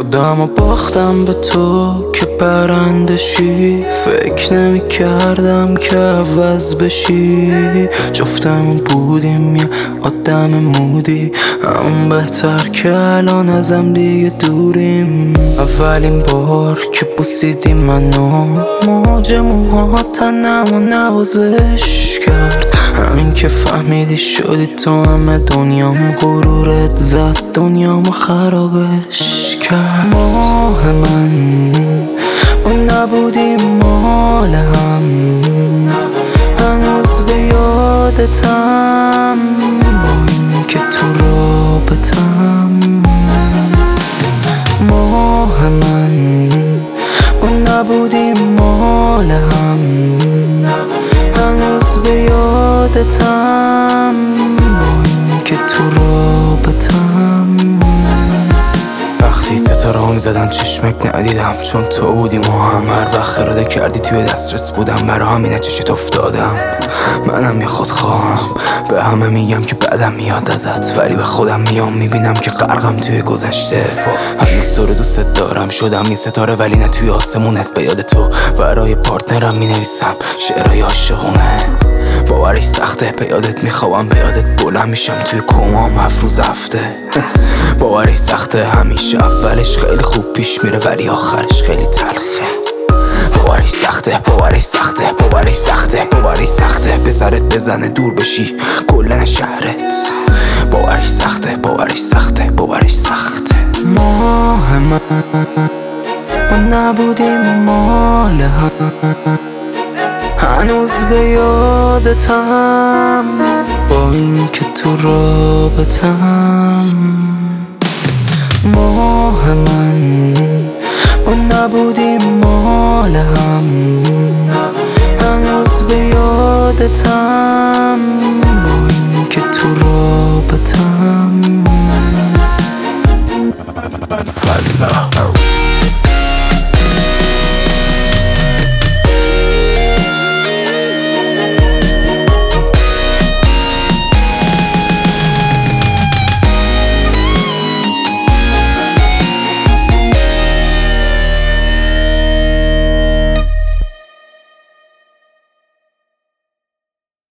خودم و باختم به تو که برندشی. فکر نمی کردم که عوض بشی. جفتمون بودیم یه آدم مودی، همون بهتر که الان ازم دیگه دوریم. اولین بار که بوسیدی منو، موج موها تنمو نوازش کرد. همین که فهمیدی شدی تو همه دنیام، غرورت زد دنیامو خرابش کرد. ماه من ما نبودیم مال هم، هنوز به یادتم با این که تو رابطم. ماه من ما نبودیم مال هم، هنوز به یادتم با این که تو رابطم. وقتی ستاره ها میزدن چشمک ندیدم، چون تو بودی ما هم. هر وقت خراده کردی توی دسترس بودم، برا همینه چشت افتادم. منم یه خودخواهم، به همه میگم که بعدم میاد ازت، ولی به خودم میام میبینم که غرقم توی گذشته. هنوز تو رو دوست دارم، شدم یه ستاره ولی نه توی آسمونت. به یاد تو برای پارتنرم مینویسم شعرهای عاشقونه. باورش سخته، به یادت میخوام، به یادت بلند میشم توی کومام 7 روز هفته. باورش سخته، همیشه اولش خیلی خوب پیش میره ولی آخرش خیلی تلخه. باورش سخته، باورش سخته، باورش سخته، باورش سخته به سرت بزنه دور بشی کلن شهرت. باورش سخته، باورش سخته، باورش سخته. ماه من ما نبودیم مال هم، هنوز به یادتم با این که تو رابطم. ماه من